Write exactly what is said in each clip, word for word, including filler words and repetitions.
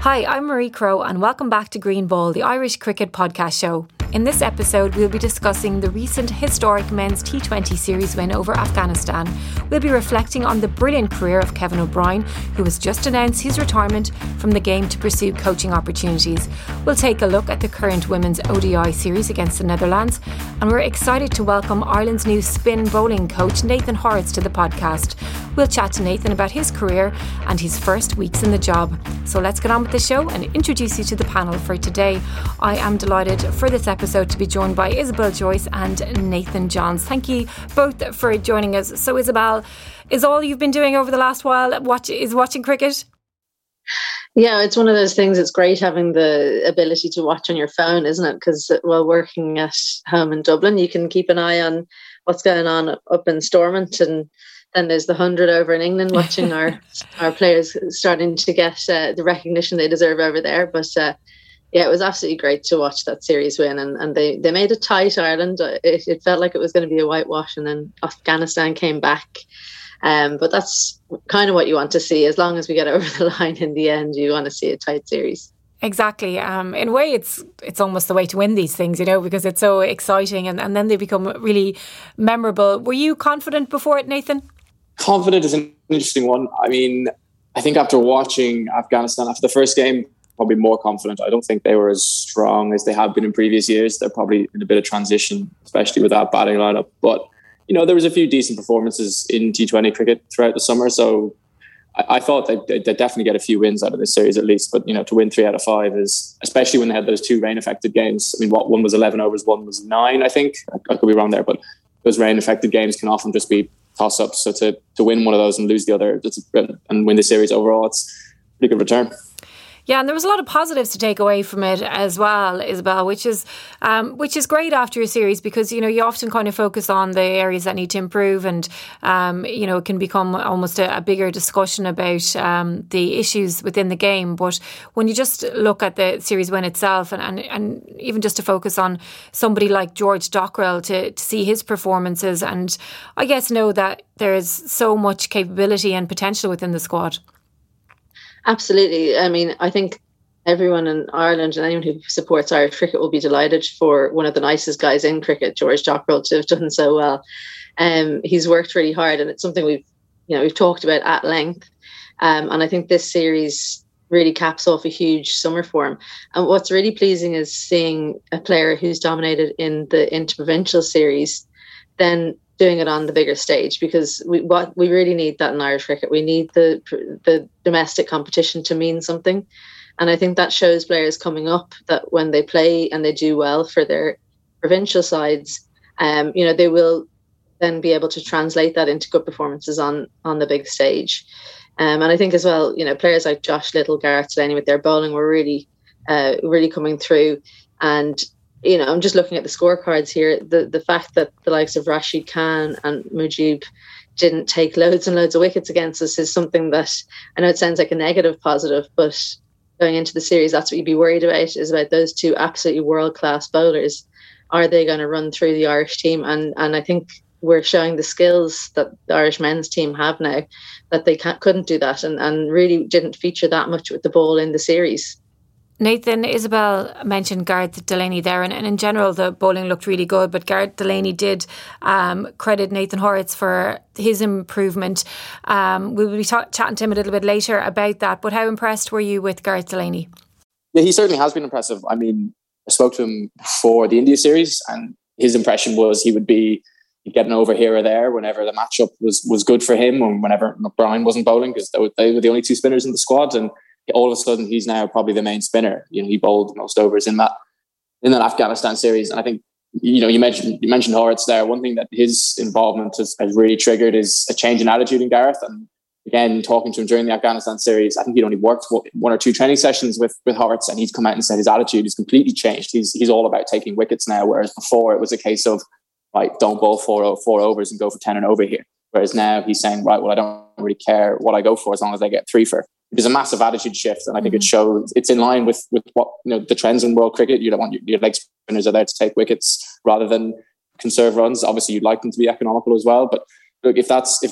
Hi, I'm Marie Crowe and welcome back to Green Ball, the Irish cricket podcast show. In this episode, we'll be discussing the recent historic men's T twenty series win over Afghanistan. We'll be reflecting on the brilliant career of Kevin O'Brien, who has just announced his retirement from the game to pursue coaching opportunities. We'll take a look at the current women's O D I series against the Netherlands, and we're excited to welcome Ireland's new spin bowling coach, Nathan Horrocks, to the podcast. We'll chat to Nathan about his career and his first weeks in the job. So let's get on with the show and introduce you to the panel for today. I am delighted for this episode to be joined by Isabel Joyce and Nathan Johns. Thank you both for joining us. So Isabel, is all you've been doing over the last while watch is watching cricket? Yeah, it's one of those things. It's great having the ability to watch on your phone, isn't it? Because while working at home in Dublin, you can keep an eye on what's going on up in Stormont, and then there's the hundred over in England, watching our our players starting to get uh, the recognition they deserve over there. But uh, yeah, it was absolutely great to watch that series win, and, and they, they made it tight, Ireland. It, it felt like it was going to be a whitewash, and then Afghanistan came back. Um, but that's kind of what you want to see. As long as we get over the line in the end, you want to see a tight series. Exactly. Um, in a way, it's it's almost the way to win these things, you know, because it's so exciting, and, and then they become really memorable. Were you confident before it, Nathan? Confident is an interesting one. I mean, I think after watching Afghanistan, after the first game, probably more confident. I don't think they were as strong as they have been in previous years. They're probably in a bit of transition, especially with that batting lineup. But, you know, there was a few decent performances in T twenty cricket throughout the summer. So I, I thought they'd, they'd definitely get a few wins out of this series at least. But, you know, to win three out of five is, especially when they had those two rain-affected games. I mean, what one was eleven overs, one was nine, I think. I, I could be wrong there. But those rain-affected games can often just be toss-ups. So to, to win one of those and lose the other and win the series overall, it's a pretty good return. Yeah, and there was a lot of positives to take away from it as well, Isabel, which is um, which is great after a series, because, you know, you often kind of focus on the areas that need to improve, and, um, you know, it can become almost a, a bigger discussion about um, the issues within the game. But when you just look at the series win itself, and, and, and even just to focus on somebody like George Dockrell, to, to see his performances, and I guess know that there is so much capability and potential within the squad. Absolutely. I mean, I think everyone in Ireland and anyone who supports Irish cricket will be delighted for one of the nicest guys in cricket, George Dockrell, to have done so well. Um, he's worked really hard, and it's something we've, you know, we've talked about at length. Um, and I think this series really caps off a huge summer for him. And what's really pleasing is seeing a player who's dominated in the interprovincial series then doing it on the bigger stage, because we what we really need that in Irish cricket. We need the the domestic competition to mean something, and I think that shows players coming up that when they play and they do well for their provincial sides, um, you know, they will then be able to translate that into good performances on on the big stage. Um, and I think as well, you know, players like Josh Little, Gareth Delaney with their bowling were really, uh, really coming through. And you know, I'm just looking at the scorecards here. The the fact that the likes of Rashid Khan and Mujib didn't take loads and loads of wickets against us is something that, I know it sounds like a negative positive, but going into the series, that's what you'd be worried about, is about those two absolutely world-class bowlers. Are they going to run through the Irish team? And and I think we're showing the skills that the Irish men's team have now, that they can't, couldn't do that, and, and really didn't feature that much with the ball in the series. Nathan, Isabel mentioned Gareth Delaney there, and, and in general the bowling looked really good, but Gareth Delaney did um, credit Nathan Horrocks for his improvement. Um, we will be ta- chatting to him a little bit later about that, but how impressed were you with Gareth Delaney? Yeah, he certainly has been impressive. I mean, I spoke to him before the India series, and his impression was he would be getting over here or there whenever the matchup was, was good for him, and whenever O'Brien wasn't bowling, because they were, they were the only two spinners in the squad, and all of a sudden he's now probably the main spinner. You know, he bowled most overs in that in that Afghanistan series. And I think, you know, you mentioned you mentioned Horrocks there. One thing that his involvement has, has really triggered is a change in attitude in Gareth. And again, talking to him during the Afghanistan series, I think he'd only worked one or two training sessions with with Horrocks, and he's come out and said his attitude is completely changed. He's he's all about taking wickets now, whereas before it was a case of, right, don't bowl four four overs and go for ten and over here. Whereas now he's saying, right, well, I don't really care what I go for as long as I get three for. There's a massive attitude shift, and I think mm-hmm. it shows it's in line with with what, you know, the trends in world cricket. You don't want your, your leg spinners are there to take wickets rather than conserve runs. Obviously, you'd like them to be economical as well, but look, if that's if that's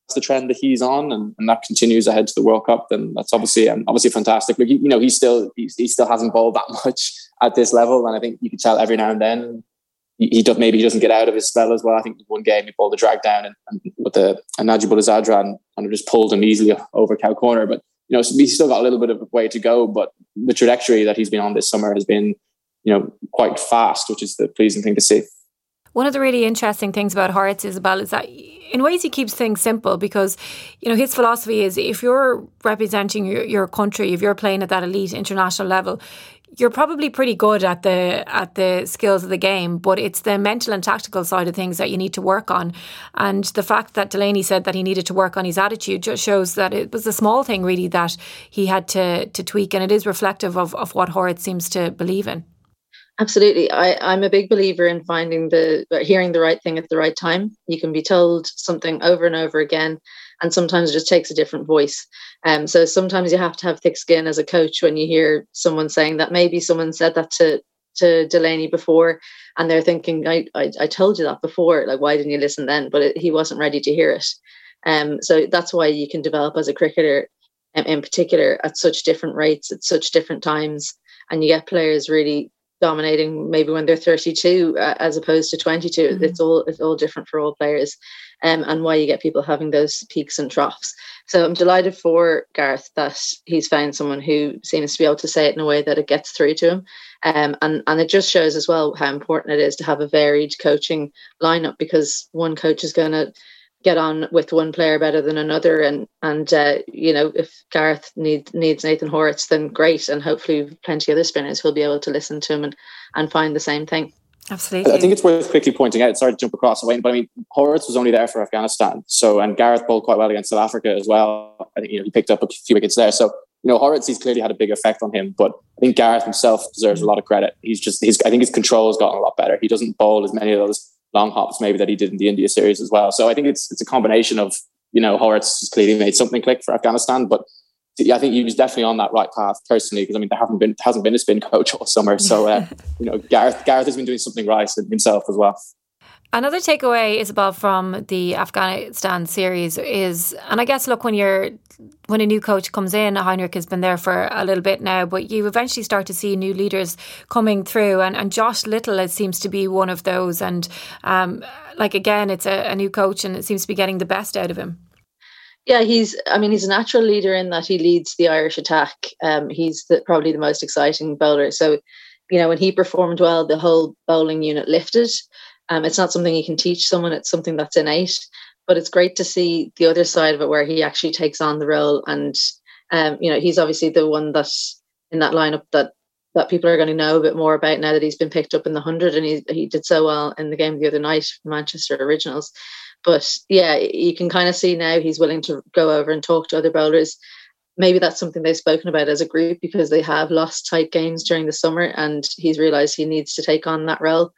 the trend that he's on, and, and that continues ahead to the World Cup, then that's obviously um, obviously fantastic. But you know, he still he, he still hasn't bowled that much at this level, and I think you can tell every now and then he, he does maybe he doesn't get out of his spell as well. I think one game he bowled a drag down and, and with the and Najibullah Zadran and kind of just pulled him easily over cow corner. But you know, he's still got a little bit of a way to go. But the trajectory that he's been on this summer has been, you know, quite fast, which is the pleasing thing to see. One of the really interesting things about Horace, Isabel, is that in ways he keeps things simple, because, you know, his philosophy is if you're representing your, your country, if you're playing at that elite international level, you're probably pretty good at the at the skills of the game, but it's the mental and tactical side of things that you need to work on. And the fact that Delaney said that he needed to work on his attitude just shows that it was a small thing really that he had to to tweak, and it is reflective of, of what Horace seems to believe in. Absolutely. I, I'm a big believer in finding the, hearing the right thing at the right time. You can be told something over and over again, and sometimes it just takes a different voice. Um, so sometimes you have to have thick skin as a coach when you hear someone saying that maybe someone said that to, to Delaney before, and they're thinking, I, I, I told you that before, like, why didn't you listen then? But it, he wasn't ready to hear it. Um, so that's why you can develop as a cricketer um, in particular at such different rates, at such different times, and you get players really dominating maybe when they're thirty-two uh, as opposed to twenty-two. Mm-hmm. It's all it's all different for all players, um, and why you get people having those peaks and troughs. So I'm delighted for Gareth that he's found someone who seems to be able to say it in a way that it gets through to him, um, and and it just shows as well how important it is to have a varied coaching lineup, because one coach is going to get on with one player better than another, and and uh, you know, if Gareth need, needs Nathan Horace, then great, and hopefully plenty of other spinners will be able to listen to him and, and find the same thing. Absolutely. I think it's worth quickly pointing out, sorry to jump across Wayne, but I mean, Horace was only there for Afghanistan, so, and Gareth bowled quite well against South Africa as well. I think, you know, he picked up a few wickets there, so, you know, Horace, he's clearly had a big effect on him, but I think Gareth himself deserves a lot of credit. He's just, he's, I think his control has gotten a lot better. He doesn't bowl as many of those long hops maybe that he did in the India series as well. So I think it's it's a combination of, you know, Horace has clearly made something click for Afghanistan, but I think he was definitely on that right path personally, because I mean, there haven't been hasn't been a spin coach all summer, so uh, you know, Gareth Gareth has been doing something right himself as well. Another takeaway, Isabel, from the Afghanistan series is, and I guess, look, when you're when a new coach comes in, Heinrich has been there for a little bit now, but you eventually start to see new leaders coming through, and, and Josh Little it seems to be one of those. And um, like again, it's a, a new coach, and it seems to be getting the best out of him. Yeah, he's. I mean, he's a natural leader in that he leads the Irish attack. Um, he's the, probably the most exciting bowler. So, you know, when he performed well, the whole bowling unit lifted. Um, it's not something you can teach someone, it's something that's innate, but it's great to see the other side of it where he actually takes on the role. And, um, you know, he's obviously the one that's in that lineup that, that people are going to know a bit more about now that he's been picked up in the hundred, and he, he did so well in the game the other night for Manchester Originals. But yeah, you can kind of see now he's willing to go over and talk to other bowlers. Maybe that's something they've spoken about as a group, because they have lost tight games during the summer, and he's realised he needs to take on that role.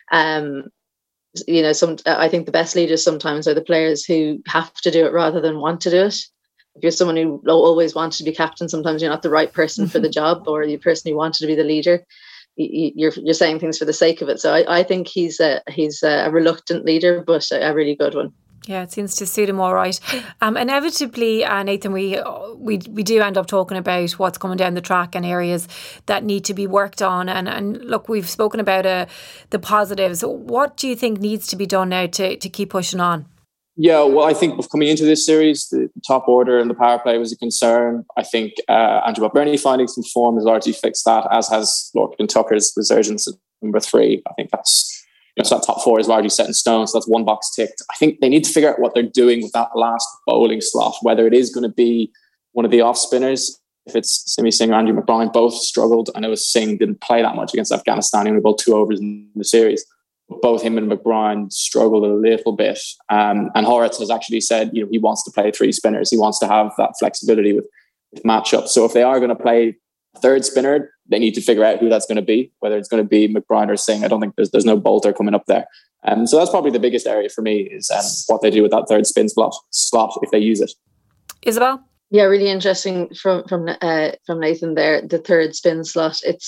Um, you know, some I think the best leaders sometimes are the players who have to do it rather than want to do it. If you're someone who always wanted to be captain, sometimes you're not the right person for the job, or the person who wanted to be the leader. You're you're saying things for the sake of it. So I, I think he's a he's a reluctant leader, but a really good one. Yeah, it seems to suit him all right. Um, inevitably, uh, Nathan, we we we do end up talking about what's coming down the track and areas that need to be worked on. And, and look, we've spoken about uh, the positives. What do you think needs to be done now to, to keep pushing on? Yeah, well, I think coming into this series, the top order and the power play was a concern. I think uh, Andrew McBurney finding some form has largely fixed that, as has Lorcan Tucker's resurgence at number three. I think that's... You know, so that top four is largely set in stone, so that's one box ticked. I think they need to figure out what they're doing with that last bowling slot, whether it is going to be one of the off spinners. If it's Simi Singh or Andrew McBride, both struggled. I know Singh didn't play that much against Afghanistan. He only bowled two overs in the series. But both him and McBride struggled a little bit. Um, and Horace has actually said, you know, he wants to play three spinners. He wants to have that flexibility with, with matchups. So if they are going to play a third spinner, they need to figure out who that's going to be, whether it's going to be McBride or Singh. I don't think there's there's no bolter coming up there. Um, so that's probably the biggest area for me is um, what they do with that third spin slot, slot if they use it. Isabel? Yeah, really interesting from from uh, from Nathan there. The third spin slot. It's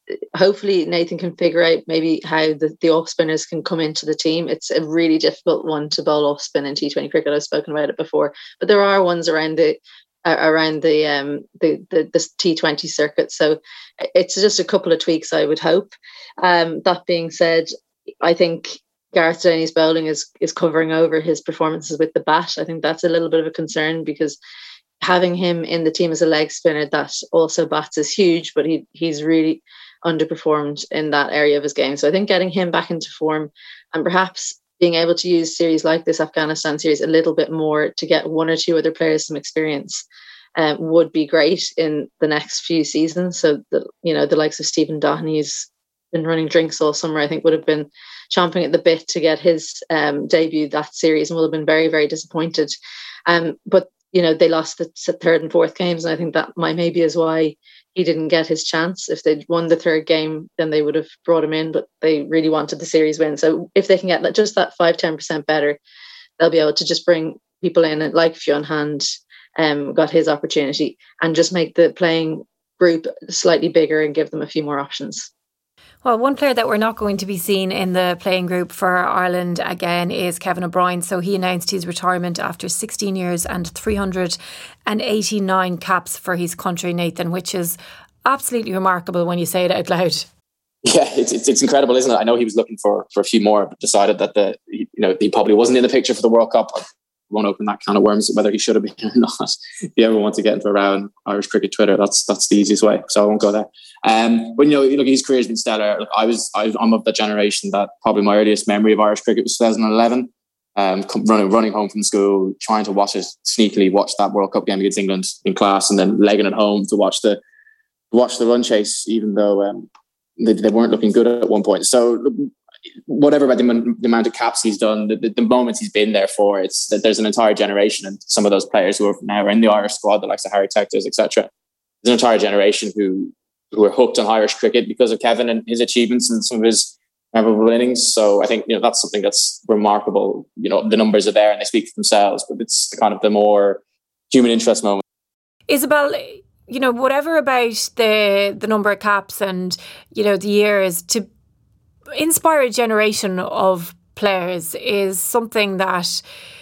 hopefully Nathan can figure out maybe how the, the off spinners can come into the team. It's a really difficult one to bowl off spin in T twenty cricket. I've spoken about it before, but there are ones around the uh, around the um the, the the T twenty circuit. So it's just a couple of tweaks, I would hope. Um, that being said, I think Gareth Downey's bowling is is covering over his performances with the bat. I think that's a little bit of a concern, because having him in the team as a leg spinner that also bats is huge, but he he's really underperformed in that area of his game. So I think getting him back into form, and perhaps being able to use series like this Afghanistan series a little bit more to get one or two other players some experience uh, would be great in the next few seasons. So the, you know, the likes of Stephen Doherty, who's been running drinks all summer, I think would have been chomping at the bit to get his um, debut that series, and will have been very, very disappointed. Um, but you know, they lost the third and fourth games, and I think that might maybe is why he didn't get his chance. If they'd won the third game, then they would have brought him in, but they really wanted the series win. So if they can get just that five, ten percent better, they'll be able to just bring people in like Fionn Hand um, got his opportunity, and just make the playing group slightly bigger and give them a few more options. Well, one player that we're not going to be seeing in the playing group for Ireland again is Kevin O'Brien. So he announced his retirement after sixteen years and three hundred eighty-nine caps for his country, Nathan, which is absolutely remarkable when you say it out loud. Yeah, it's it's, it's incredible, isn't it? I know he was looking for, for a few more, but decided that the you know he probably wasn't in the picture for the World Cup. Won't open that can of worms, whether he should have been or not. If you ever want to get into a row on Irish cricket Twitter, that's that's the easiest way. So I won't go there. Um, but you know, look, his career's been stellar. Look, I was I, I'm of that generation that probably my earliest memory of Irish cricket was twenty eleven. Um, running running home from school, trying to watch it sneakily, watch that World Cup game against England in class, and then legging it home to watch the watch the run chase, even though um, they, they weren't looking good at one point. So. Whatever about the, the amount of caps he's done, the, the, the moments he's been there for, it's that there's an entire generation, and some of those players who are now in the Irish squad, the likes of Harry Tectors, et cetera. There's an entire generation who who are hooked on Irish cricket because of Kevin and his achievements and some of his memorable innings. So I think you know that's something that's remarkable. You know, the numbers are there and they speak for themselves, but it's the kind of the more human interest moment. Isabel, you know, whatever about the the number of caps and you know the years, to inspire a generation of players is something that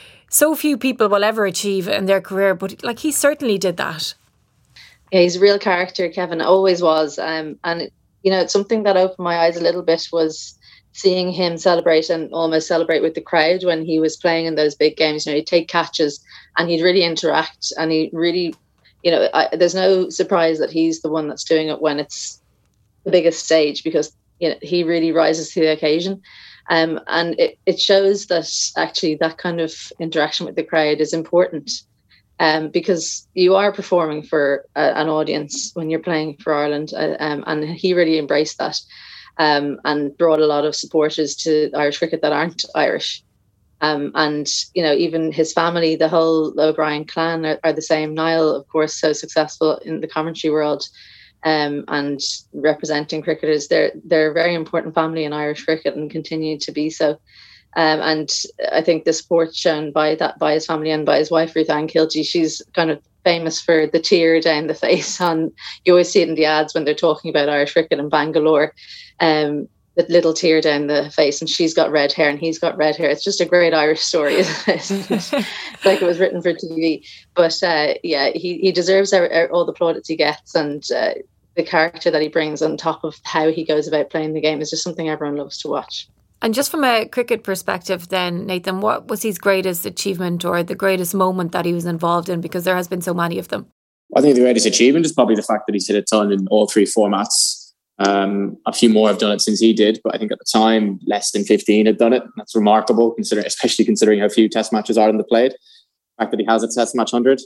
so few people will ever achieve in their career, but like he certainly did that. Yeah, he's a real character, Kevin, always was. Um, and you know, it's something that opened my eyes a little bit was seeing him celebrate and almost celebrate with the crowd when he was playing in those big games. You know, he'd take catches and he'd really interact, and he really, you know, I, there's no surprise that he's the one that's doing it when it's the biggest stage, because you know, he really rises to the occasion. Um, and it, it shows that actually that kind of interaction with the crowd is important, um, because you are performing for a, an audience when you're playing for Ireland. Uh, um, and he really embraced that um, and brought a lot of supporters to Irish cricket that aren't Irish. Um, and, you know, even his family, the whole O'Brien clan are, are the same. Niall, of course, so successful in the commentary world. Um, and representing cricketers, they're they're a very important family in Irish cricket and continue to be so. Um, and I think the support shown by that by his family and by his wife Ruth Ann Kilty, she's kind of famous for the tear down the face. On you always see it in the ads when they're talking about Irish cricket in Bangalore, um, the little tear down the face, and she's got red hair and he's got red hair. It's just a great Irish story, isn't it? Like it was written for T V. But uh, yeah, he he deserves all the plaudits he gets, and. Uh, the character that he brings on top of how he goes about playing the game is just something everyone loves to watch. And just from a cricket perspective then, Nathan, what was his greatest achievement or the greatest moment that he was involved in? Because there has been so many of them. I think the greatest achievement is probably the fact that he's hit a ton in all three formats. Um, a few more have done it since he did, but I think at the time, less than fifteen had done it. That's remarkable, considering, especially considering how few test matches Ireland have played. The fact that he has a test match one hundred.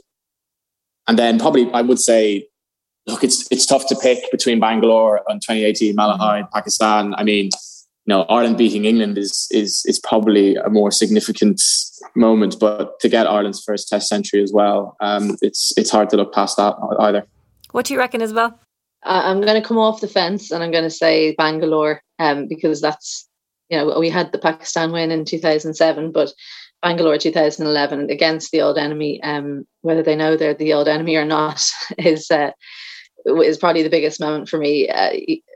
And then probably, I would say, look, it's it's tough to pick between Bangalore and twenty eighteen, Malahide, Pakistan. I mean, you know, Ireland beating England is is is probably a more significant moment, but to get Ireland's first Test century as well, um, it's it's hard to look past that either. What do you reckon as well? Uh, I'm going to come off the fence and I'm going to say Bangalore, um, because that's, you know, we had the Pakistan win in two thousand seven, but Bangalore two thousand eleven against the old enemy, um, whether they know they're the old enemy or not, is uh, is probably the biggest moment for me. Uh,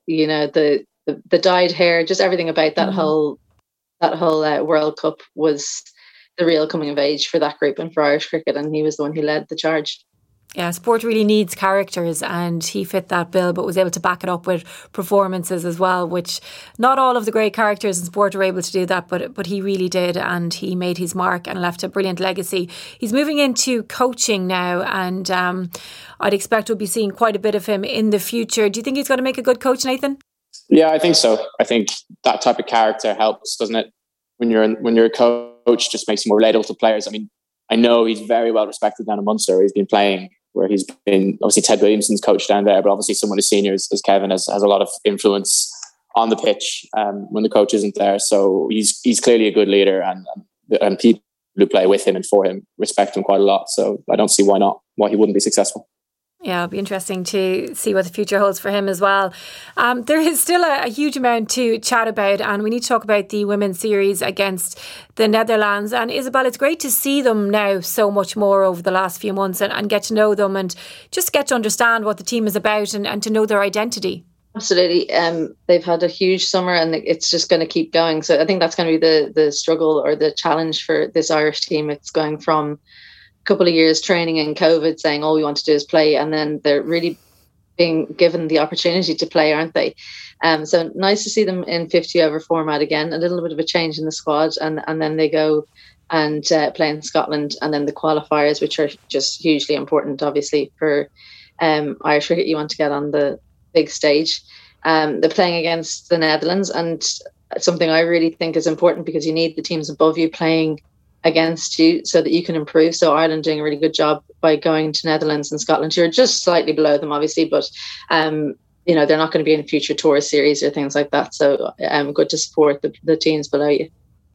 you know, the, the, the dyed hair, just everything about that Mm. whole that whole uh, World Cup was the real coming of age for that group and for Irish cricket, and he was the one who led the charge. Yeah, sport really needs characters, and he fit that bill, but was able to back it up with performances as well, which not all of the great characters in sport are able to do that, but but he really did, and he made his mark and left a brilliant legacy. He's moving into coaching now, and um, I'd expect we'll be seeing quite a bit of him in the future. Do you think he's going to make a good coach, Nathan? Yeah, I think so. I think that type of character helps, doesn't it? When you're when you're a coach, just makes you more relatable to players. I mean, I know he's very well respected down in Munster. He's been playing where he's been, obviously Ted Williamson's coach down there, but obviously someone as senior as, as Kevin has, has a lot of influence on the pitch um, when the coach isn't there. So he's he's clearly a good leader, and and people who play with him and for him respect him quite a lot. So I don't see why not, why he wouldn't be successful. Yeah, it'll be interesting to see what the future holds for him as well. Um, there is still a, a huge amount to chat about, and we need to talk about the women's series against the Netherlands. And Isabel, it's great to see them now so much more over the last few months and, and get to know them and just get to understand what the team is about and, and to know their identity. Absolutely. Um, they've had a huge summer, and it's just going to keep going. So I think that's going to be the the struggle or the challenge for this Irish team. It's going from couple of years training in COVID saying all we want to do is play, and then they're really being given the opportunity to play, aren't they? Um, so nice to see them in fifty over format again, a little bit of a change in the squad, and, and then they go and uh, play in Scotland, and then the qualifiers, which are just hugely important, obviously, for um, Irish cricket. You want to get on the big stage. Um, they're playing against the Netherlands, and something I really think is important because you need the teams above you playing against you so that you can improve. So Ireland doing a really good job by going to Netherlands and Scotland, who are just slightly below them, obviously, but um, you know, they're not going to be in future tour series or things like that. So um, good to support the, the teams below you.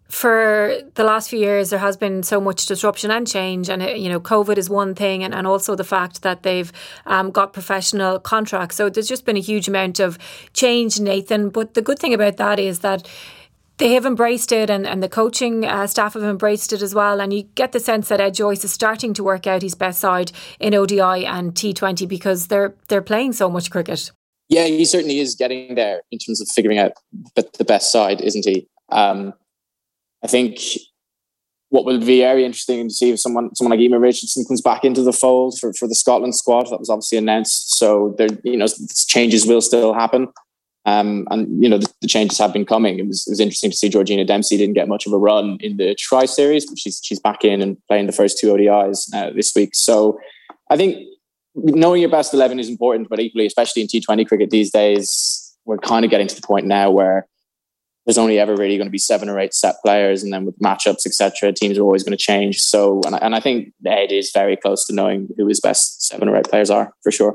For the last few years, there has been so much disruption and change, and you know, COVID is one thing, and, and also the fact that they've um, got professional contracts. So there's just been a huge amount of change, Nathan. But the good thing about that is that they have embraced it, and, and the coaching uh, staff have embraced it as well. And you get the sense that Ed Joyce is starting to work out his best side in O D I and T twenty because they're they're playing so much cricket. Yeah, he certainly is getting there in terms of figuring out the best side, isn't he? Um, I think what will be very interesting to see if someone someone like Eamon Richardson comes back into the fold for, for the Scotland squad. That was obviously announced. So there, you know, changes will still happen. Um, and, you know, the, the changes have been coming. It was, it was interesting to see Georgina Dempsey didn't get much of a run in the Tri Series, but she's she's back in and playing the first two O D Is now this week. So I think knowing your best eleven is important, but equally, especially in T twenty cricket these days, we're kind of getting to the point now where there's only ever really going to be seven or eight set players, and then with matchups, et cetera, teams are always going to change. So, and I, and I think Ed is very close to knowing who his best seven or eight players are, for sure.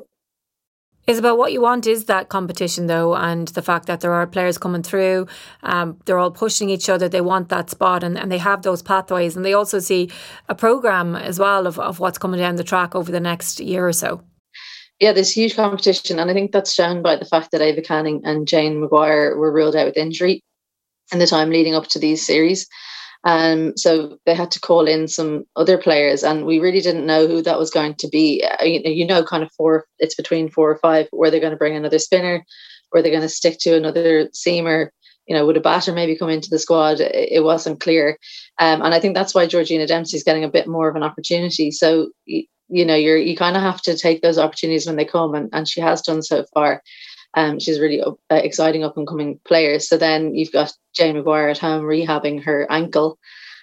Isabel, what you want is that competition, though, and the fact that there are players coming through. Um, they're all pushing each other. They want that spot, and, and they have those pathways. And they also see a programme as well of, of what's coming down the track over the next year or so. Yeah, there's huge competition, and I think that's shown by the fact that Ava Canning and Jane Maguire were ruled out with injury in the time leading up to these series. Um, so they had to call in some other players, and we really didn't know who that was going to be. Uh, you, you know, kind of four, it's between four or five, where they're going to bring another spinner, or they're going to stick to another seamer. You know, would a batter maybe come into the squad? It, it wasn't clear. Um, and I think that's why Georgina Dempsey is getting a bit more of an opportunity. So, you, you know, you're, you kind of have to take those opportunities when they come, and, and she has done so far. Um, she's really uh, exciting up and coming players. So then you've got Jane Maguire at home rehabbing her ankle,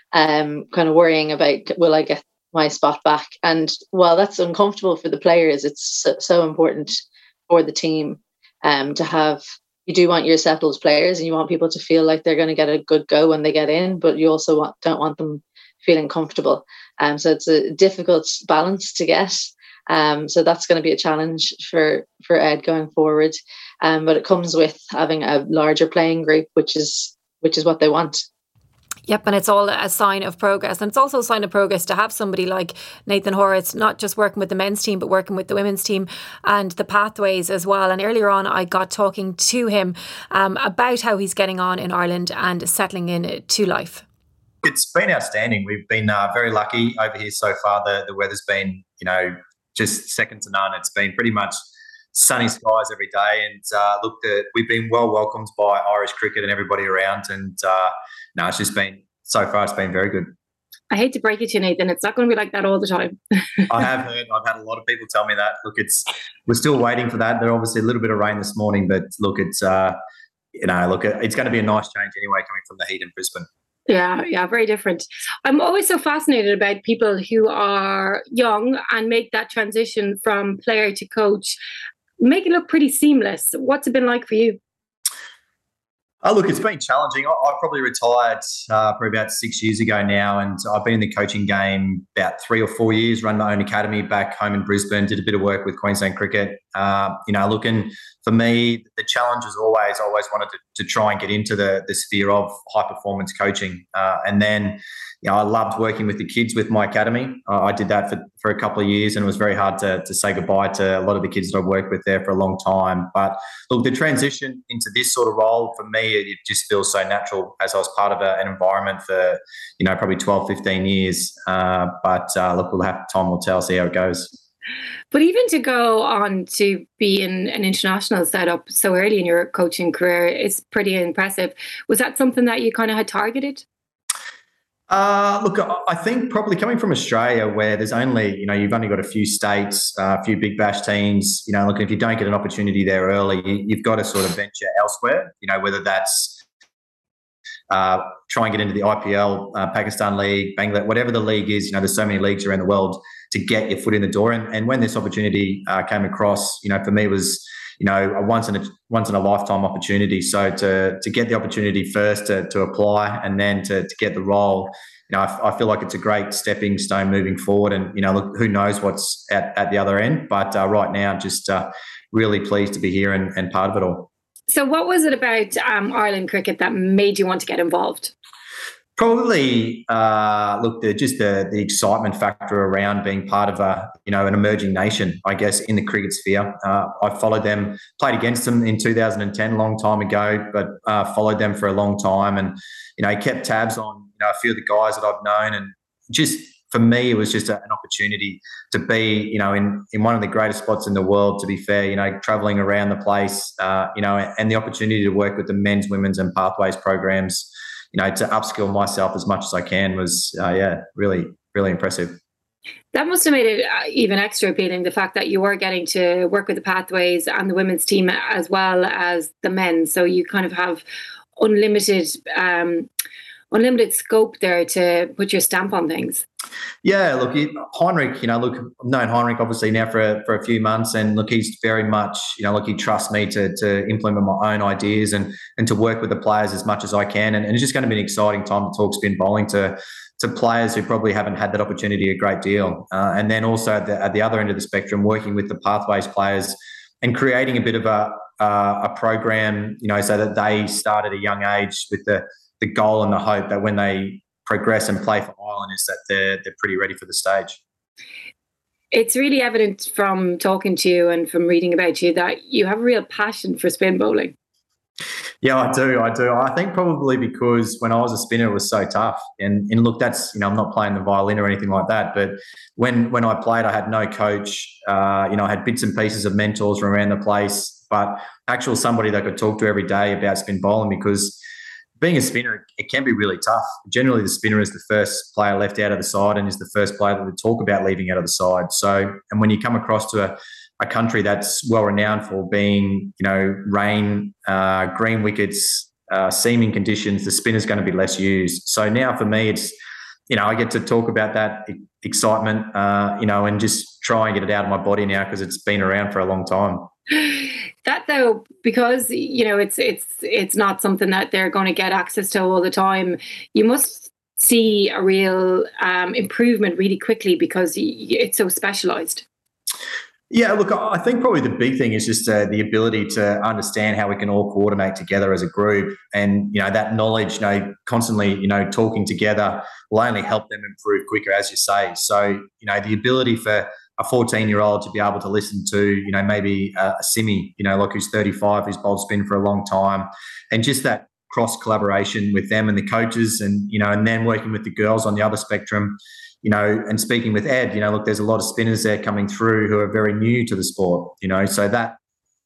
um, kind of worrying about, will I get my spot back? And while that's uncomfortable for the players, it's so, so important for the team um, to have, you do want your settled players, and you want people to feel like they're going to get a good go when they get in, but you also want, don't want them feeling comfortable. Um, so it's a difficult balance to get. Um, so that's going to be a challenge for, for Ed going forward. Um, but it comes with having a larger playing group, which is which is what they want. Yep, and it's all a sign of progress. And it's also a sign of progress to have somebody like Nathan Horwitz, not just working with the men's team, but working with the women's team and the pathways as well. And earlier on, I got talking to him um, about how he's getting on in Ireland and settling in to life. It's been outstanding. We've been uh, very lucky over here so far. The, the weather's been, you know, just second to none. It's been pretty much sunny skies every day. And uh, look, the, we've been well welcomed by Irish cricket and everybody around. And uh, no, it's just been, so far it's been very good. I hate to break it to you, Nathan. It's not going to be like that all the time. I have heard, I've had a lot of people tell me that. Look, it's we're still waiting for that. There's obviously a little bit of rain this morning, but look, it's uh, you know, look, it's going to be a nice change anyway coming from the heat in Brisbane. Yeah, yeah, very different. I'm always so fascinated about people who are young and make that transition from player to coach, make it look pretty seamless. What's it been like for you? Oh, look, it's been challenging. I, I probably retired uh, probably about six years ago now, and I've been in the coaching game about three or four years, run my own academy back home in Brisbane, did a bit of work with Queensland Cricket. Uh, you know, looking for me, the challenge is always, I always wanted to, to try and get into the, the sphere of high-performance coaching. Uh, and then, you know, I loved working with the kids with my academy. Uh, I did that for, for a couple of years, and it was very hard to, to say goodbye to a lot of the kids that I've worked with there for a long time. But look, the transition into this sort of role, for me, it, it just feels so natural as I was part of a, an environment for, you know, probably twelve, fifteen years. Uh, but uh, look, we'll have time will tell, see how it goes. But even to go on to be in an international setup so early in your coaching career is pretty impressive. Was that something that you kind of had targeted? Uh, look, I think probably coming from Australia, where there's only, you know, you've only got a few states, uh, a few big bash teams, you know, look, if you don't get an opportunity there early, you, you've got to sort of venture elsewhere, you know, whether that's uh, try and get into the I P L, uh, Pakistan League, Bangladesh, whatever the league is, you know, there's so many leagues around the world to get your foot in the door. And, and when this opportunity uh, came across, you know, for me was, you know, a once in a once in a lifetime opportunity. So to to get the opportunity first to to apply and then to to get the role, you know, I, I feel like it's a great stepping stone moving forward. And you know, look, who knows what's at, at the other end? But uh, right now, just uh, really pleased to be here and, and part of it all. So, what was it about um, Ireland cricket that made you want to get involved? Probably, uh, look, the, just the the excitement factor around being part of a you know an emerging nation, I guess, in the cricket sphere. Uh, I followed them, played against them in two thousand ten, a long time ago, but uh, followed them for a long time, and you know kept tabs on you know a few of the guys that I've known, and just for me, it was just a, an opportunity to be you know in in one of the greatest spots in the world. To be fair, you know, traveling around the place, uh, you know, and the opportunity to work with the men's, women's, and pathways programs. You know, to upskill myself as much as I can was, uh, yeah, really, really impressive. That must have made it even extra appealing, the fact that you were getting to work with the pathways and the women's team as well as the men. So you kind of have unlimited, um, unlimited scope there to put your stamp on things. Yeah, look, Heinrich, you know, look, I've known Heinrich obviously now for a, for a few months, and look, he's very much, you know, look, he trusts me to to implement my own ideas and and to work with the players as much as I can, and, and it's just going to be an exciting time to talk spin bowling to to players who probably haven't had that opportunity a great deal, uh, and then also at the, at the other end of the spectrum, working with the pathways players and creating a bit of a uh, a program, you know, so that they start at a young age with the the goal and the hope that when they progress and play for Ireland is that they're they're pretty ready for the stage. It's really evident from talking to you and from reading about you that you have a real passion for spin bowling. Yeah, I do. I do. I think probably because when I was a spinner, it was so tough. And and look, that's, you know, I'm not playing the violin or anything like that. But when when I played, I had no coach. Uh, you know, I had bits and pieces of mentors from around the place, but actual somebody that I could talk to every day about spin bowling, because being a spinner, it can be really tough. Generally, the spinner is the first player left out of the side and is the first player that we talk about leaving out of the side. So, and when you come across to a, a country that's well renowned for being, you know, rain, uh, green wickets, uh, seaming conditions, the spinner's going to be less used. So now for me, it's, you know, I get to talk about that excitement, uh, you know, and just try and get it out of my body now because it's been around for a long time. That though, because you know it's it's it's not something that they're going to get access to all the time. You must see a real um, improvement really quickly because it's so specialised. Yeah, look, I think probably the big thing is just uh, the ability to understand how we can all coordinate together as a group, and you know that knowledge, you know, constantly, you know, talking together will only help them improve quicker, as you say. So, you know, the ability for a fourteen-year-old to be able to listen to, you know, maybe a, a Simi, you know, like who's thirty-five, who's bowled spin for a long time, and just that cross collaboration with them and the coaches, and you know, and then working with the girls on the other spectrum. You know, and speaking with Ed, you know, look, there's a lot of spinners there coming through who are very new to the sport, you know, so that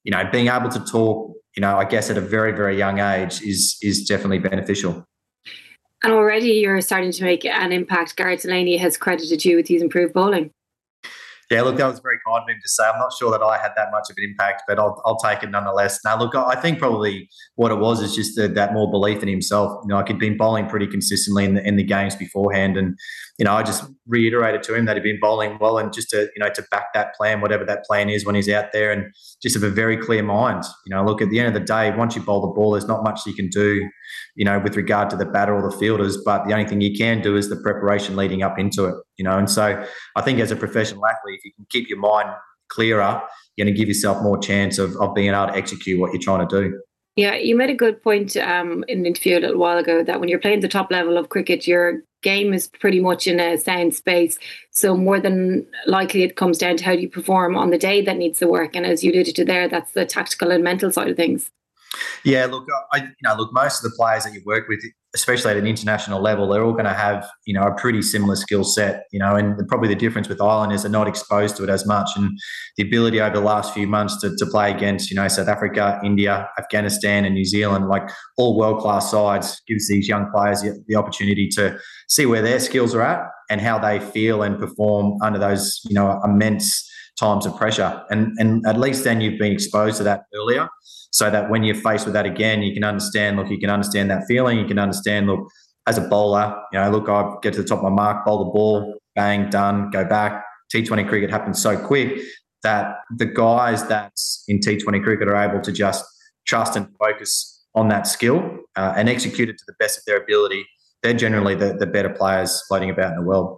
you know, being able to talk, you know, I guess at a very, very young age is is definitely beneficial. And already you're starting to make an impact. Garrett Delaney has credited you with his improved bowling. Yeah, look, that was very kind of him to say. I'm not sure that I had that much of an impact, but I'll, I'll take it nonetheless. Now, look, I think probably what it was is just the, that more belief in himself. You know, like he'd been bowling pretty consistently in the, in the games beforehand, and you know, I just reiterated to him that he'd been bowling well, and just to you know to back that plan, whatever that plan is, when he's out there, and just have a very clear mind. You know, look, at the end of the day, once you bowl the ball, there's not much you can do, you know, with regard to the batter or the fielders, but the only thing you can do is the preparation leading up into it. You know, and so I think as a professional athlete, if you can keep your mind clearer, you're going to give yourself more chance of, of being able to execute what you're trying to do. Yeah, you made a good point um, in an interview a little while ago that when you're playing the top level of cricket, your game is pretty much in a sound space. So more than likely it comes down to how do you perform on the day that needs the work. And as you alluded to there, that's the tactical and mental side of things. Yeah, look, I, you know, look, most of the players that you work with, especially at an international level, they're all going to have, you know, a pretty similar skill set, you know, and probably the difference with Ireland is they're not exposed to it as much. And the ability over the last few months to, to play against, you know, South Africa, India, Afghanistan and New Zealand, like all world-class sides, gives these young players the, the opportunity to see where their skills are at and how they feel and perform under those, you know, immense times of pressure. And, and at least then you've been exposed to that earlier, so that when you're faced with that again, you can understand, look, you can understand that feeling. You can understand, look, as a bowler, you know, look, I get to the top of my mark, bowl the ball, bang, done, go back. T twenty cricket happens so quick that the guys that's in T twenty cricket are able to just trust and focus on that skill uh, and execute it to the best of their ability. They're generally the, the better players floating about in the world.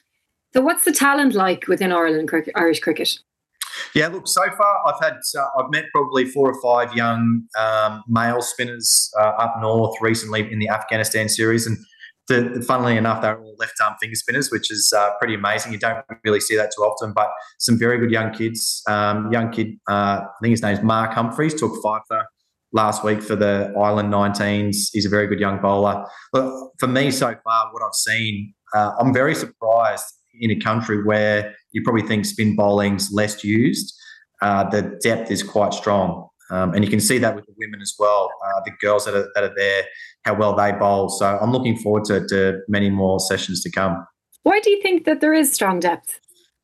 So what's the talent like within Ireland cricket, Irish cricket? Yeah, look, so far I've had, uh, I've met probably four or five young um, male spinners uh, up north recently in the Afghanistan series. And the, funnily enough, they're all left-arm finger spinners, which is uh, pretty amazing. You don't really see that too often, but some very good young kids. Um, young kid, uh, I think his name's Mark Humphreys, took fifer last week for the Ireland nineteens. He's a very good young bowler. But for me so far, what I've seen, uh, I'm very surprised in a country where you probably think spin bowling's less used, uh, the depth is quite strong. Um, and you can see that with the women as well, uh, the girls that are, that are there, how well they bowl. So I'm looking forward to, to many more sessions to come. Why do you think that there is strong depth?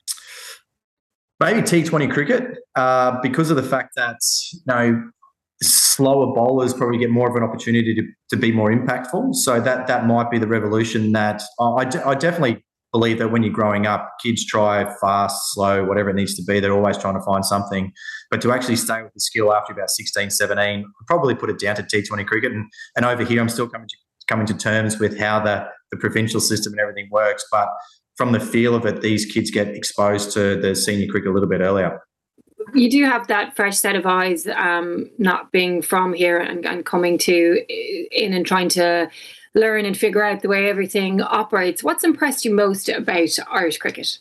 Maybe T twenty cricket, uh, because of the fact that, you know, slower bowlers probably get more of an opportunity to, to be more impactful. So that that might be the revolution that uh, I, I definitely believe that when you're growing up, kids try fast, slow, whatever it needs to be. They're always trying to find something. But to actually stay with the skill after about sixteen, seventeen, I'd probably put it down to T twenty cricket. And, and over here, I'm still coming to coming to terms with how the, the provincial system and everything works. But from the feel of it, these kids get exposed to the senior cricket a little bit earlier. You do have that fresh set of eyes, um, not being from here and, and coming to in and trying to learn and figure out the way everything operates. What's impressed you most about Irish cricket?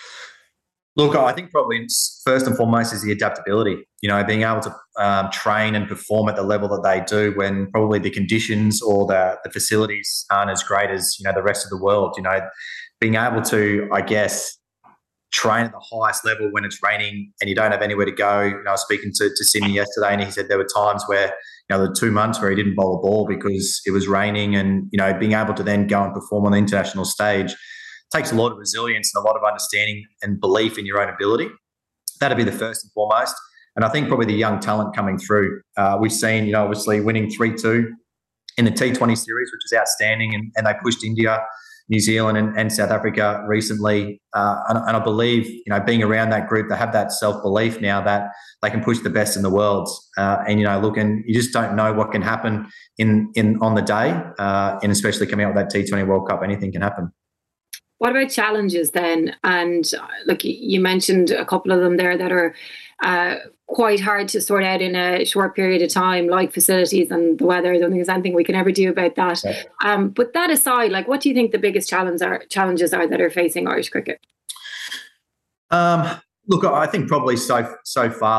Look, I think probably first and foremost is the adaptability. You know, being able to um, train and perform at the level that they do when probably the conditions or the, the facilities aren't as great as, you know, the rest of the world. You know, being able to, I guess, train at the highest level when it's raining and you don't have anywhere to go. You know, I was speaking to, to Sydney yesterday and he said there were times where, you know, there were two months where he didn't bowl a ball because it was raining, and, you know, being able to then go and perform on the international stage takes a lot of resilience and a lot of understanding and belief in your own ability. That'd be the first and foremost. And I think probably the young talent coming through. Uh, we've seen, you know, obviously winning three two in the T twenty series, which is outstanding, and, and they pushed India, New Zealand and, and South Africa recently. Uh, and, and I believe, you know, being around that group, they have that self-belief now that they can push the best in the world. Uh, and, you know, look, and you just don't know what can happen in, in on the day, uh, and especially coming out with that T twenty World Cup, anything can happen. What about challenges then? And look, you mentioned a couple of them there that are uh, quite hard to sort out in a short period of time, like facilities and the weather. I don't think there's anything we can ever do about that. Okay. Um, but that aside, like, what do you think the biggest challenges are, challenges are that are facing Irish cricket? Um, look, I think probably so so far, look,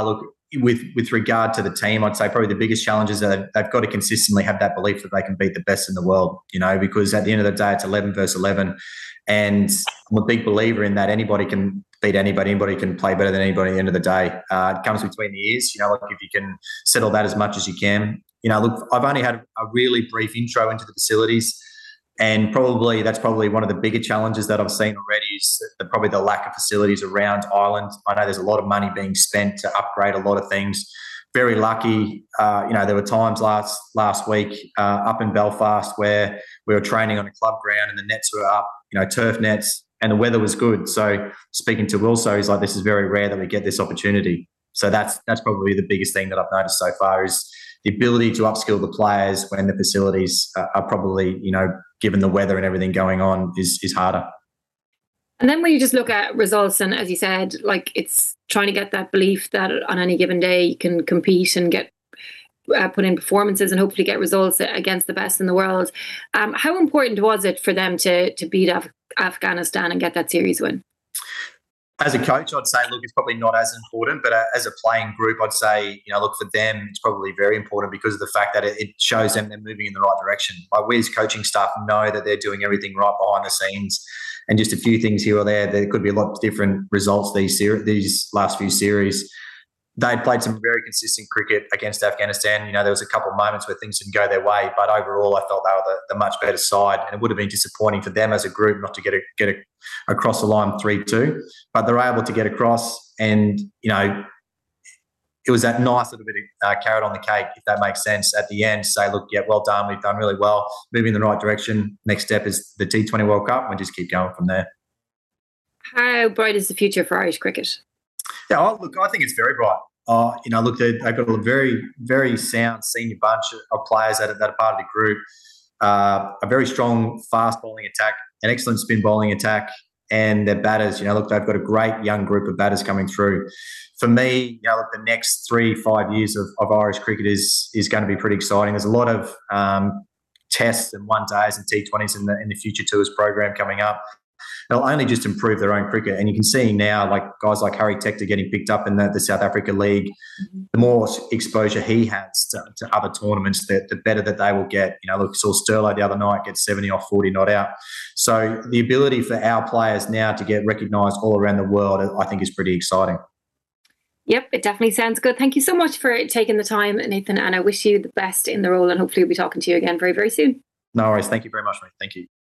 with with regard to the team, I'd say probably the biggest challenge is that they've, they've got to consistently have that belief that they can beat the best in the world, you know, because at the end of the day, it's eleven versus eleven. And I'm a big believer in that anybody can beat anybody, anybody can play better than anybody at the end of the day. Uh, it comes between the ears, you know, like if you can settle that as much as you can. You know, look, I've only had a really brief intro into the facilities, and probably that's probably one of the bigger challenges that I've seen already is the, probably the lack of facilities around Ireland. I know there's a lot of money being spent to upgrade a lot of things. Very lucky, uh, you know, there were times last last week uh, up in Belfast where we were training on a club ground and the nets were up, you know, turf nets, and the weather was good. So speaking to Wilso, he's like, this is very rare that we get this opportunity. So that's that's probably the biggest thing that I've noticed so far is the ability to upskill the players when the facilities are, are probably, you know, given the weather and everything going on, is is harder. And then when you just look at results, and as you said, like it's trying to get that belief that on any given day you can compete and get uh, put in performances and hopefully get results against the best in the world. Um, how important was it for them to to beat Af- Afghanistan and get that series win? As a coach, I'd say, look, it's probably not as important, but uh, as a playing group, I'd say, you know, look, for them, it's probably very important because of the fact that it, it shows them they're moving in the right direction. Like we as coaching staff know that they're doing everything right behind the scenes, and just a few things here or there, there could be a lot of different results these ser- these last few series. They'd played some very consistent cricket against Afghanistan. You know, there was a couple of moments where things didn't go their way, but overall I felt they were the, the much better side, and it would have been disappointing for them as a group not to get a, get a, across the line three two. But they were able to get across, and, you know, it was that nice little bit of uh, carrot on the cake, if that makes sense, at the end to say, look, yeah, well done, we've done really well, moving in the right direction. Next step is the T twenty World Cup, and we just keep going from there. How bright is the future for Irish cricket? Yeah, oh, look, I think it's very bright. Uh, you know, look, they've got a very, very sound senior bunch of players that are, that are part of the group. Uh, a very strong fast bowling attack, an excellent spin bowling attack, and their batters. You know, look, they've got a great young group of batters coming through. For me, you know, look, the next three, five years of, of Irish cricket is is going to be pretty exciting. There's a lot of um, tests and one days and T twenties in the in the Future Tours program coming up. They'll only just improve their own cricket. And you can see now, like guys like Harry Tector getting picked up in the, the South Africa League, mm-hmm. the more exposure he has to, to other tournaments, the, the better that they will get. You know, look, saw Sterlo the other night get seventy off forty not out. So the ability for our players now to get recognised all around the world, I think, is pretty exciting. Yep, it definitely sounds good. Thank you so much for taking the time, Nathan, and I wish you the best in the role, and hopefully we'll be talking to you again very, very soon. No worries. Thank you very much, mate. Thank you.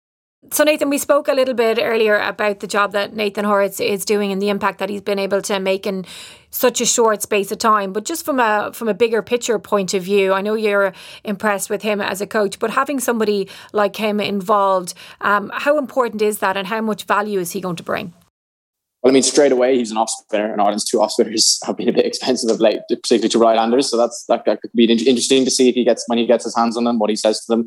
So Nathan, we spoke a little bit earlier about the job that Nathan Hauritz is doing and the impact that he's been able to make in such a short space of time. But just from a from a bigger picture point of view, I know you're impressed with him as a coach, but having somebody like him involved, um, how important is that, and how much value is he going to bring? Well, I mean, straight away, he's an off spinner, and Ireland's two off spinners have been a bit expensive of late, particularly to right-handers. So that's that, that could be interesting to see if he gets when he gets his hands on them, what he says to them.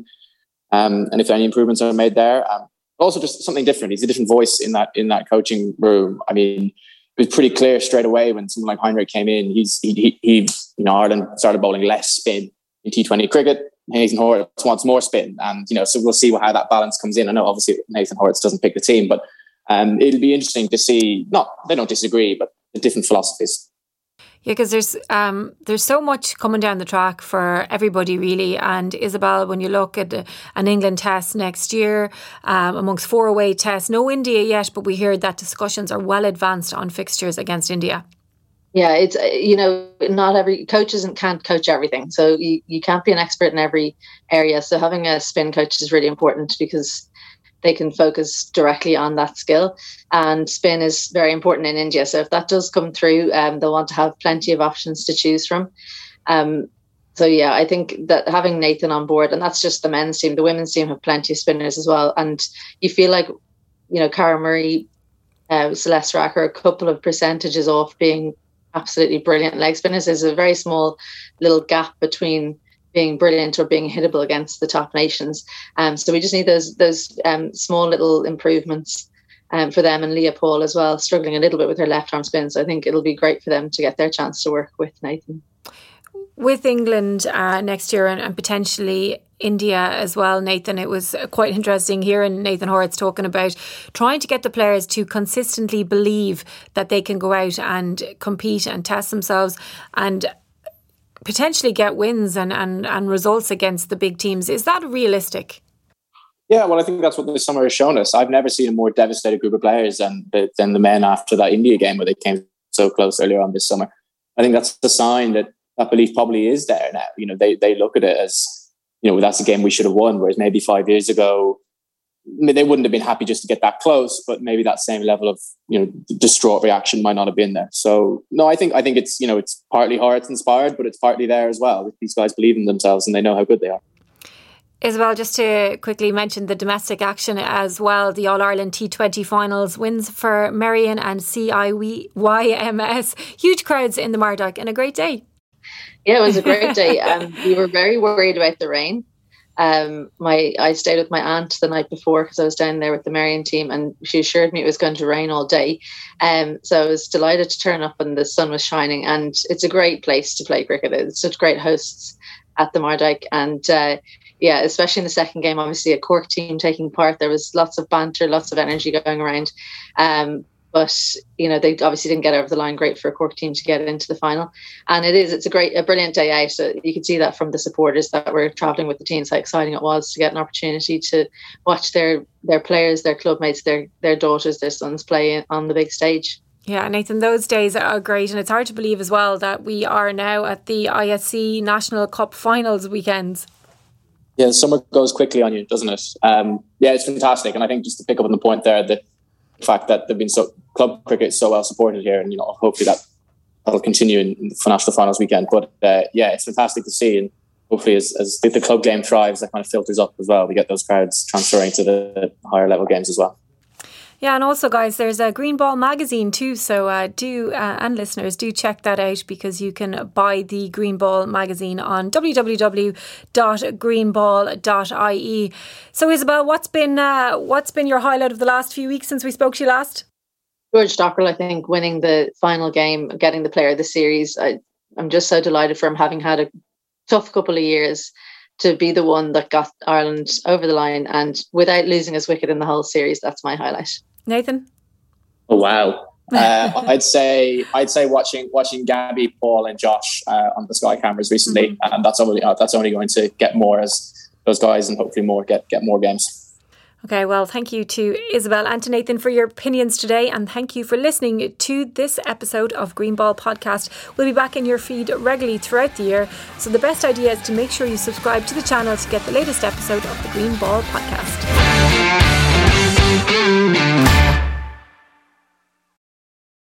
Um, and if any improvements are made there. Um, also, just something different. He's a different voice in that in that coaching room. I mean, it was pretty clear straight away when someone like Heinrich came in. He's he, he, he you know, Ireland started bowling less spin in T twenty cricket. Nathan Hauritz wants more spin, and you know, so we'll see how that balance comes in. I know obviously Nathan Hauritz doesn't pick the team, but um, it'll be interesting to see. Not they don't disagree, but the different philosophies. Yeah, because there's um, there's so much coming down the track for everybody, really. And Isabel, when you look at an England test next year, um, amongst four away tests, no India yet, but we hear that discussions are well advanced on fixtures against India. Yeah, it's, you know, not every coaches can't coach everything. So you, you can't be an expert in every area. So having a spin coach is really important because they can focus directly on that skill, and spin is very important in India. So if that does come through, um, they'll want to have plenty of options to choose from. Um, so yeah, I think that having Nathan on board, and that's just the men's team, the women's team have plenty of spinners as well. And you feel like, you know, Cara Murray, uh, Celeste Racker, a couple of percentages off being absolutely brilliant leg spinners. There's a very small little gap between being brilliant or being hittable against the top nations. Um, so we just need those those um, small little improvements um, for them, and Leah Paul as well, struggling a little bit with her left arm spin. So I think it'll be great for them to get their chance to work with Nathan. with England uh, next year and, and potentially India as well, Nathan, it was quite interesting hearing Nathan Horrocks talking about trying to get the players to consistently believe that they can go out and compete and test themselves and potentially get wins and, and, and results against the big teams. Is that realistic? Yeah, well, I think that's what this summer has shown us. I've never seen a more devastated group of players than the, than the men after that India game where they came so close earlier on this summer. I think that's a sign that that belief probably is there now. You know, they they look at it as, you know, that's a game we should have won, whereas maybe five years ago, they wouldn't have been happy just to get that close, but maybe that same level of, you know, distraught reaction might not have been there. So, no, I think I think it's, you know, it's partly Horrocks inspired, but it's partly there as well. These guys believe in themselves and they know how good they are. Isabel, just to quickly mention the domestic action as well, the All-Ireland T twenty finals, wins for Merrion and C I Y M S. Huge crowds in the Mardyke and a great day. Yeah, it was a great day. Um, we were very worried about the rain. Um, my I stayed with my aunt the night before because I was down there with the Merrion team, and she assured me it was going to rain all day. Um, so I was delighted to turn up and the sun was shining, and it's a great place to play cricket. It's such great hosts at the Mardyke, and uh, yeah, especially in the second game, obviously a Cork team taking part. There was lots of banter, lots of energy going around. Um, but, you know, they obviously didn't get over the line. Great for a Cork team to get into the final. And it is, it's a great, a brilliant day out. So you could see that from the supporters that were travelling with the teams, how exciting it was to get an opportunity to watch their, their players, their club mates, their, their daughters, their sons play on the big stage. Yeah, Nathan, those days are great, and it's hard to believe as well that we are now at the I S C National Cup finals weekends. Yeah, the summer goes quickly on you, doesn't it? Um, yeah, it's fantastic. And I think just to pick up on the point there, the fact that they've been so club cricket is so well supported here, and you know, hopefully that that'll continue in, in the national finals weekend. But uh, yeah, it's fantastic to see, and hopefully as, as the club game thrives, that kind of filters up as well. We get those crowds transferring to the higher level games as well. Yeah, and also, guys, there's a Green Ball magazine too, so uh, do, uh, and listeners, do check that out, because you can buy the Green Ball magazine on w w w dot green ball dot i e. So, Isabel, what's been uh, what's been your highlight of the last few weeks since we spoke to you last? George Dockrell, I think, winning the final game, getting the player of the series. I, I'm just so delighted for him, having had a tough couple of years, to be the one that got Ireland over the line and without losing his wicket in the whole series. That's my highlight. Nathan? Oh, wow. Uh, I'd say I'd say watching watching Gabby, Paul and Josh uh, on the Sky cameras recently, mm-hmm. and that's only uh, that's only going to get more as those guys and hopefully more get, get more games. Okay, well, thank you to Isabel and to Nathan for your opinions today, and thank you for listening to this episode of Green Ball Podcast. We'll be back in your feed regularly throughout the year, so the best idea is to make sure you subscribe to the channel to get the latest episode of the Green Ball Podcast.